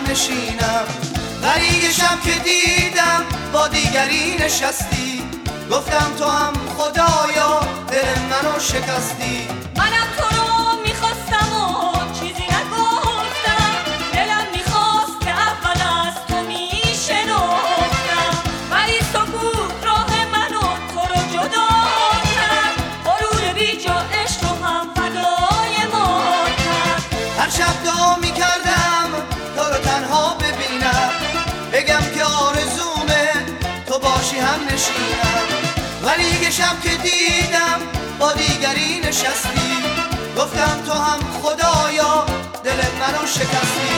نشینم. ولی یه شب که دیدم با دیگری نشستی، گفتم تو هم خدایا دل منو شکستی. منم تو رو میخواستم و چیزی نگفتم، دلم میخواست که اول از تو میشنفتم، ولی سکوت راه منو تو رو جدا کرد، غرور بیجا عشق رو هم فدای ما کرد. هر شب دعا میکردم تو رو تنها ببینم، بگم که آرزومه تو باشی هم نشینم. ولی یه شب که دیدم با دیگری نشستی، گفتم تو هم خدایا دل منو شکستی.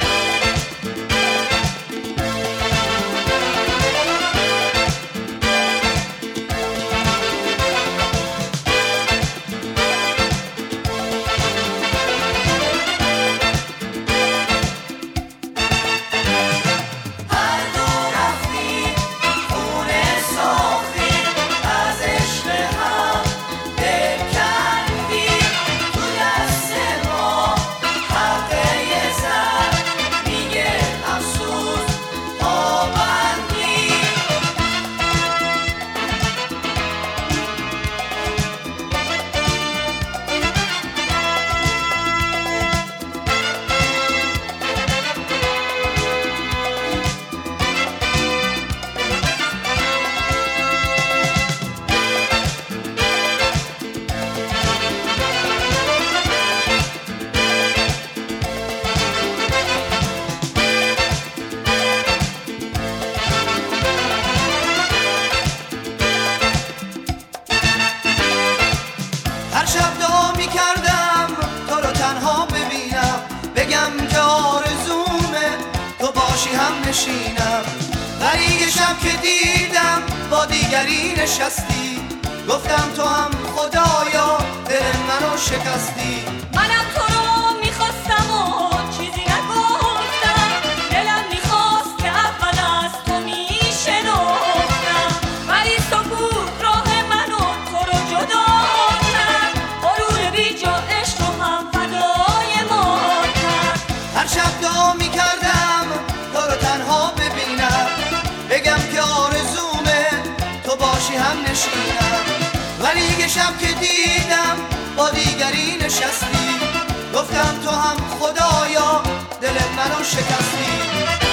هر شب دعا میکردم تو رو تنها ببینم، بگم که آرزومه تو باشی هم نشینم. ولی یه شب که دیدم با دیگری نشستی، گفتم تو هم خدایا دل منو شکستی. منم تو رو میخواستم و چیزی نگفتم، دلم میخواست که اول از تو میشنفتم، ولی سکوت راه منو تو رو جدا کرد، غرور بیجا عشق رو هم فدای ما کرد. هر شب دعا میکردم تو رو تنها ببینم، بگم که آرزومه تو باشی هم نشینم. ولی یه شب که دیدم با دیگری نشستی، گفتم تو هم خدایا دل منو شکستی.